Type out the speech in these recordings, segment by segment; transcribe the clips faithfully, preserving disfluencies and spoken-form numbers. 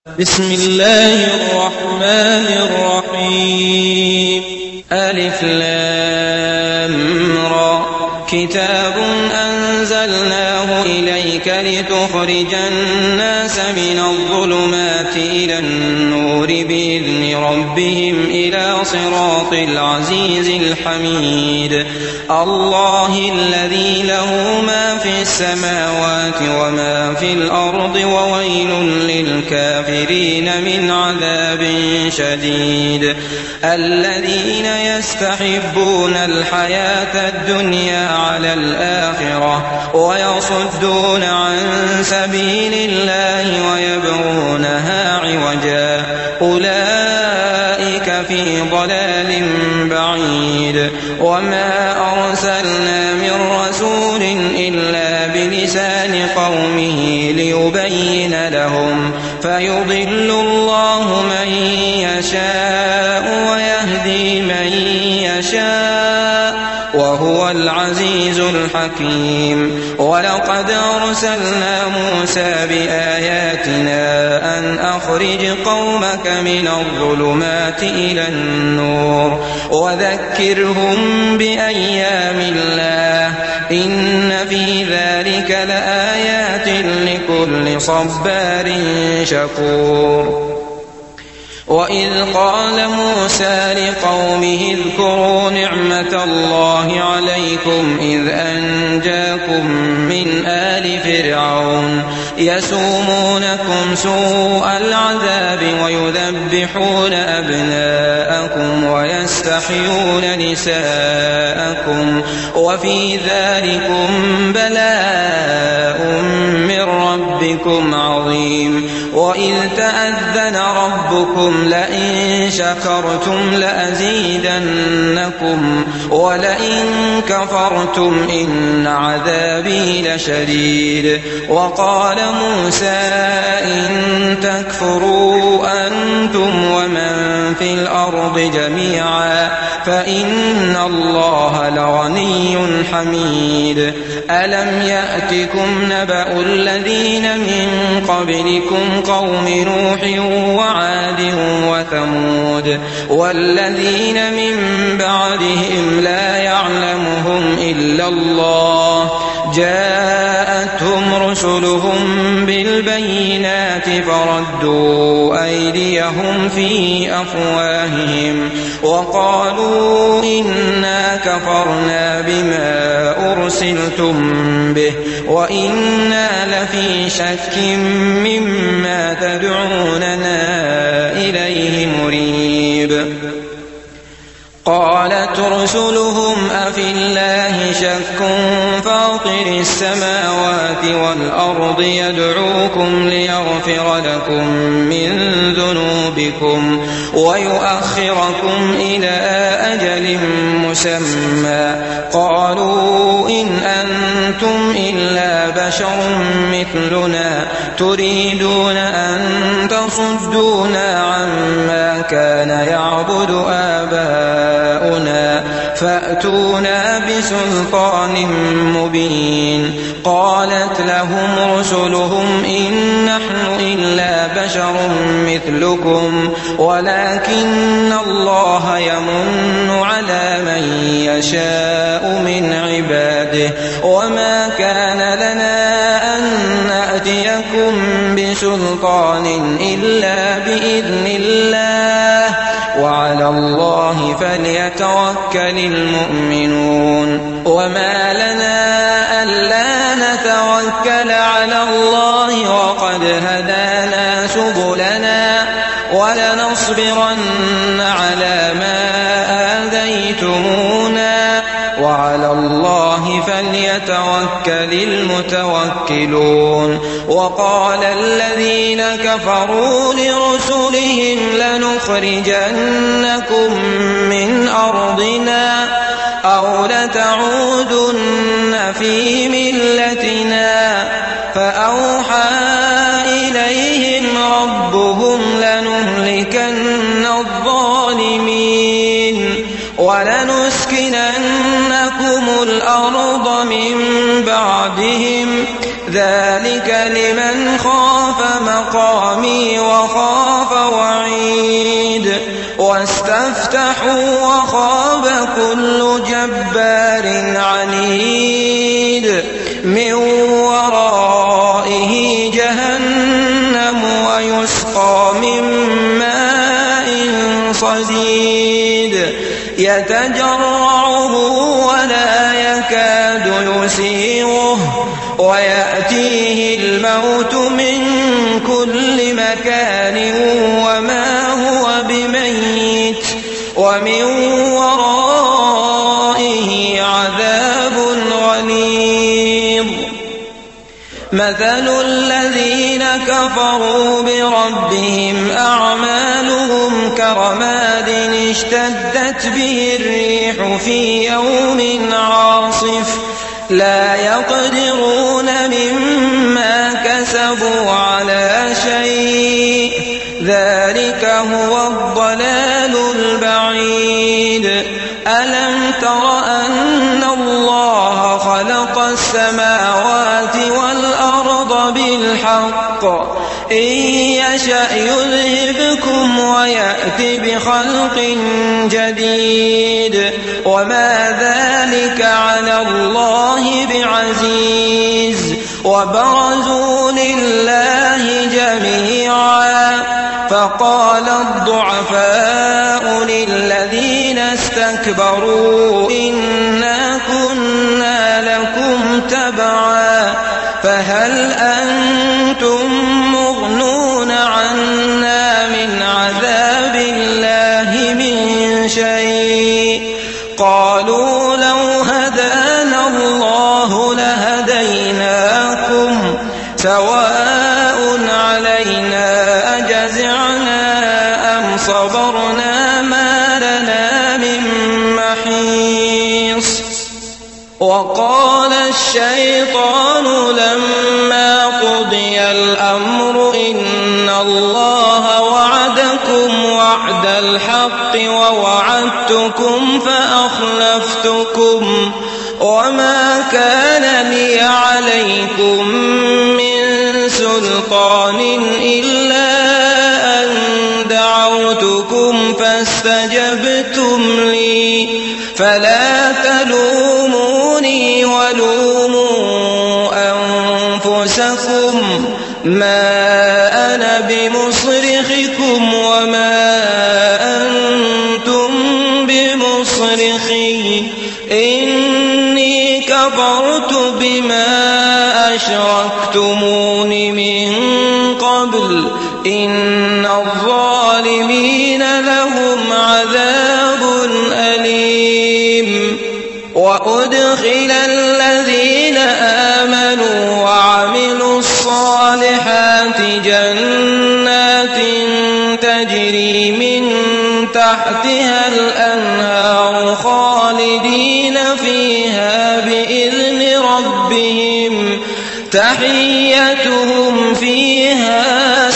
بسم الله الرحمن الرحيم. ألف لام را. كتاب أنزلناه إليك لتخرج الناس من الظلمات إلى النور بإذن ربهم إلى صراط العزيز الحميد. الله الذي له ما في السماوات وما في الأرض وويل للكافرين من عذاب شديد. الذين يستحبون الحياة الدنيا على الآخرة ويصدون عن سبيل الله ويبغونها عوجا أولئك في ضلال بعيد. وما أرسلنا من رسول إلا بلسان قومه ليبين لهم فيضل الله من يشاء ويهدي من يشاء وهو العزيز الحكيم. ولقد أرسلنا موسى بآياتنا أن أخرج قومك من الظلمات إلى النور وذكرهم بأيام الله إن في ذلك لآيات لكل صبار شكور. وإذ قال موسى لقومه اذكروا نعمة الله عليكم إذ أنجاكم من آل فرعون يسومونكم سوء العذاب ويذبحون أبناءكم ويستحيون نساءكم وفي ذلكم بلاء من ربكم عظيم. وإذ تأذن ربكم لئن شكرتم لأزيدنكم ولئن كفرتم إن عذابي لشديد. وقال موسى إن تكفروا أنتم ومن في الأرض جميعا فإن الله لغني حميد. ألم يأتكم نبأ الذين من قبلكم قوم نوح وعاد وثمود والذين من بعدهم لا يعلمهم إلا الله جاءتهم رسلهم بالبينات فردوا أيديهم في أفواههم وقالوا إنا كفرنا بما أرسلتم به وإنا لفي شك مما تدعوننا إليه مريب. قالت رسلهم أفي الله شك فاطر السماوات والأرض يدعوكم ليغفر لكم من ذنوبكم ويؤخركم إلى أجل مسمى قالوا إن أنتم إلا بشر مثلنا تريدون أن تصدونا عما كان يعبد آباؤنا فأتونا بسلطان مبين. قالت لهم رسلهم إن نحن إلا بشر مثلكم ولكن الله يمن على من يشاء من عباده وما كان لنا أن نأتيكم بسلطان إلا بإذن الله وعلى الله فليتوكل المؤمنون. وما لنا ألا نتوكل على الله وقد هدانا سبلنا ولنصبرن على ما آذيتمونا وعلى الله فليتوكل المتوكلون. وقال الذين كفروا لرسلهم لنخرجنكم من أرضنا أو لتعودن في ملتنا فأوحى إليهم ربهم لنهلكن الظالمين ولنسكننكم الأرض من بعدهم ذلك لمن خاف مقامي وخاف وعيد واستفتحوا وخاب كل جبار عنيد من ورائه جهنم ويسقى من ماء صديد يتجرعه ولا يكاد يسيغه ويأتيه الموت من كل مكان وما هو بميت ومن ورائه عذاب غليظ مثل الذين كفروا بربهم أعمالهم كرماد اشتدت به الريح في يوم عاصف لا يقدرون مما كسبوا على شيء ذلك هو الضلال البعيد ألم تر أن الله خلق السماوات والأرض بالحق إن يشأ يذهبكم ويأت بخلق جديد وما ذلك على الله بعزيز وبرزوا لله جميعا فقال الضعفاء للذين استكبروا إنا كنا لكم تبعا فهل أنتم مغنون عنا من عذاب الله من شيء قالوا لو هدانا الله لهديناكم سواء علينا أجزعنا أم صبرنا ما لنا من محيص وقال الشيطان لما قضي الأمر إن الله وعدكم وعد الحق ووعدتكم فأخلفتكم وما كان لي عليكم من سلطان إلا أن دعوتكم فاستجبتم لي فلا تلوموني ولوموا أنفسكم ما أنا بمصرخكم وما أنتم بمصرخي إني كفرت بما أشركتمون من قبل إن الظالمين لهم عذاب أليم وأدخل الذين آمنوا وعملوا الصالحات جنات تجري من تحتها الأنهار خالدين فيها بإذن ربهم تحيتهم فيها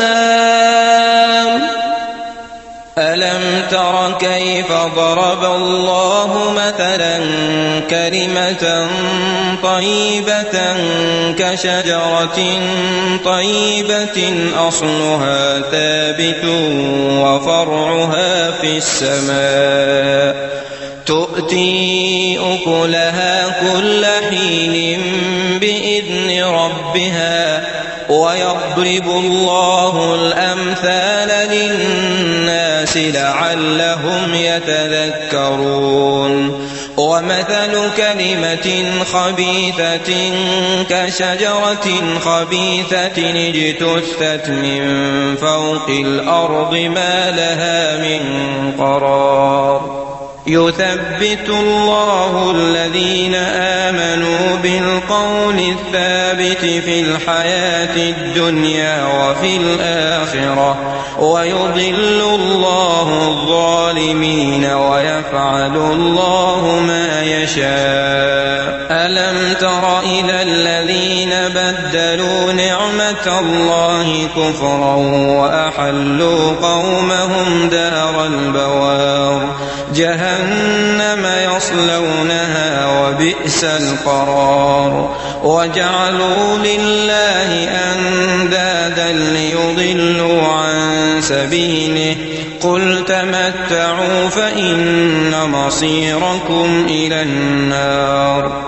سلام ألم تر كيف ضرب الله مثلا كلمة طيبة كشجرة طيبة أصلها ثابت وفرعها في السماء تؤتي أكلها كل حين بإذن ربها ويضرب الله الأمثال للناس لعلهم يتذكرون ومثل كلمة خبيثة كشجرة خبيثة اجتثت من فوق الأرض ما لها من قرار يثبت الله الذين آمنوا بالقول الثابت في الحياة الدنيا وفي الآخرة ويضل الله الظالمين ويفعل الله ما يشاء ألم تر إلى الذين بدلوا نعمة الله كفرا وأحلوا قومهم دار البوار جهنم يصلونها وبئس القرار وجعلوا لله أندادا ليضلوا عن سبيله قل تمتعوا فإن مصيركم إلى النار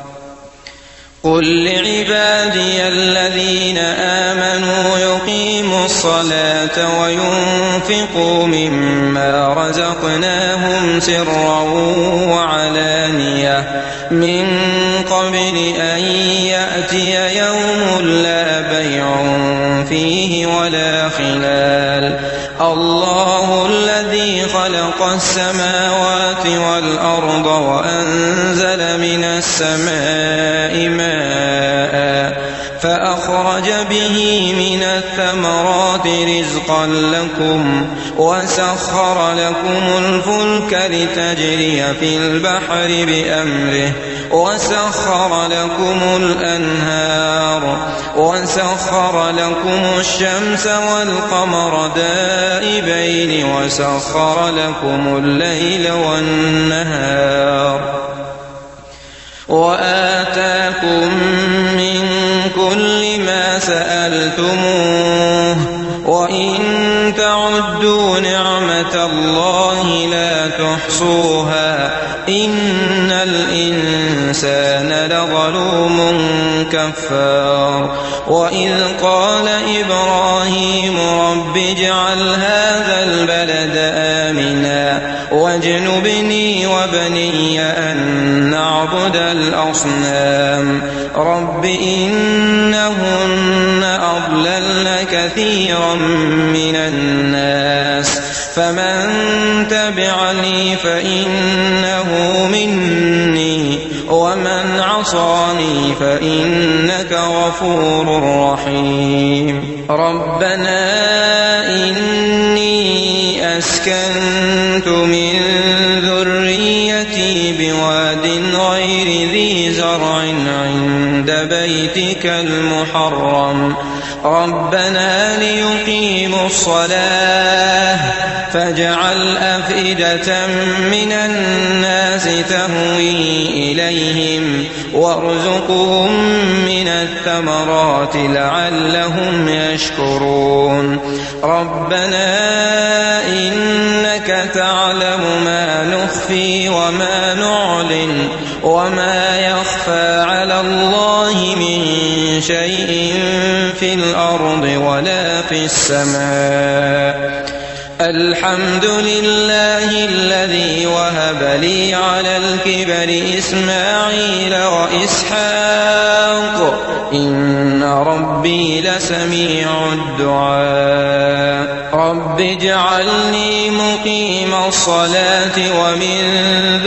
قل لعبادي الذين آمنوا يقيموا الصلاة وينفقوا مما رزقناهم سرا وعلانية من قبل أن يأتي يوم لا بيع فيه ولا خلال الله الذي خلق السماوات والأرض وأنزل من السماء ماء فأخرج به من الثمرات رزقا لكم وسخر لكم الفلك لتجري في البحر بأمره وسخر لكم الأنهار وسخر لكم الشمس والقمر دائبين وسخر لكم الليل والنهار وآتاكم من كل ما سألتموه وإن تعدوا نعمة الله لا تحصوها إن الإنسان لظلوم كفار وإذ قال إبراهيم رب اجعل هذا البلد آمنا واجنبني وبني أن نعبد الأصنام رب إنهن أضللن كثيرا من الناس فمن تبعني فإنه مني ومن عصاني فإنك غفور رحيم ربنا إني أسكنت من ذريتي بواد غير ذي زرع عند بيتك المحرم ربنا ليقيموا الصلاة فاجعل أفئدة من الناس تهوي إليهم وارزقهم من الثمرات لعلهم يشكرون ربنا إنك تعلم ما نخفي وما نعلن وما يخفى على الله من شيء في الأرض ولا في السماء الحمد لله الذي وهب لي على الكبر إسماعيل وإسحاق إن ربي لسميع الدعاء رب اجعلني مقيم الصلاة ومن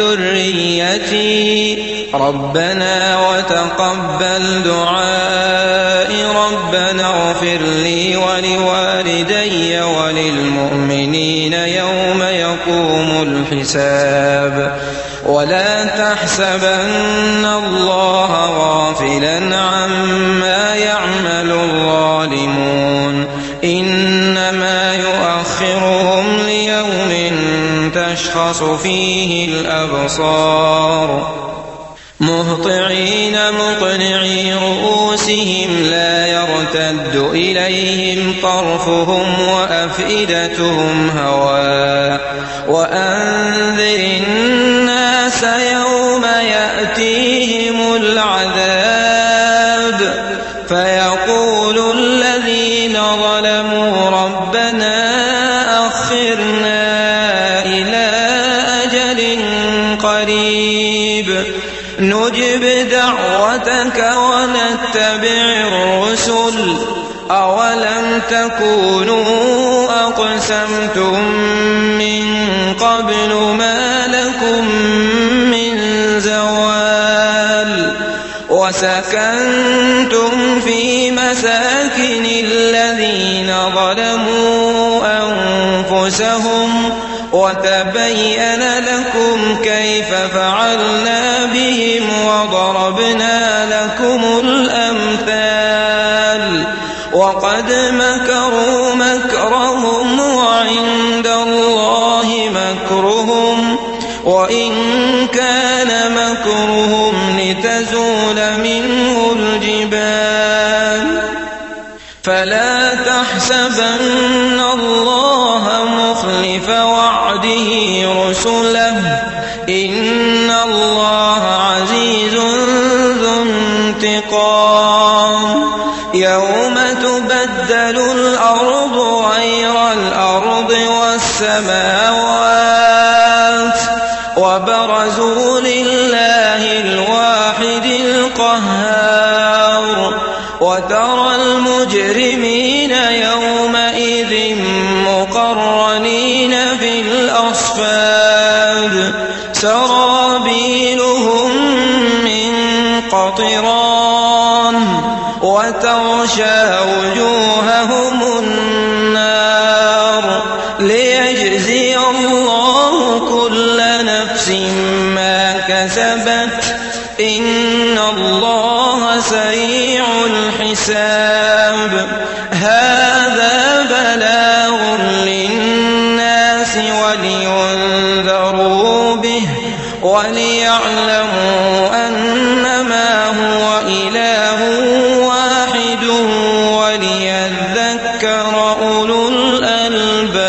ذريتي ربنا وتقبل دعائي ربنا اغفر لي ولوالدي وللمؤمنين يوم يقوم الحساب ولا تحسبن الله غافلا عما يعمل الظالمون إنما يؤخرهم ليوم تشخص فيه الأبصار مهطعين مقنعي رؤوسهم لا يرتد إليهم طرفهم وأفئدتهم هواء وأنذر الناس يوم يأتيهم العذاب فيقول الذين ظلموا ربنا أخرنا إلى أجل قريب نجب دعوتك ونتبع الرسل أولم تكونوا أقسمتم من قبل ما لكم من زوال وسكنتم في مساكن الذين ظلموا أنفسهم وتبين لكم كيف فعلنا بهم وضربنا لكم الأمثال وقد مكروا مكرهم وعند الله مكرهم وإن كان مكرهم تحسبن الله مخلف وعده رسله إن الله عزيز ذو انتقام يوم تبدل الأرض غير الأرض والسماوات وبرزوا لله الواحد القهار وترى المجرمين يومئذ مقرنين في الأصفاد سرابيلهم من قطران وتغشى وجوههم النار ليجزي الله كل نفس ما كسبت إن الله سريع الحساب هذا بلاغ للناس ولينذروا به وليعلموا أنما هو إله واحد وليذكر أولو الألباب.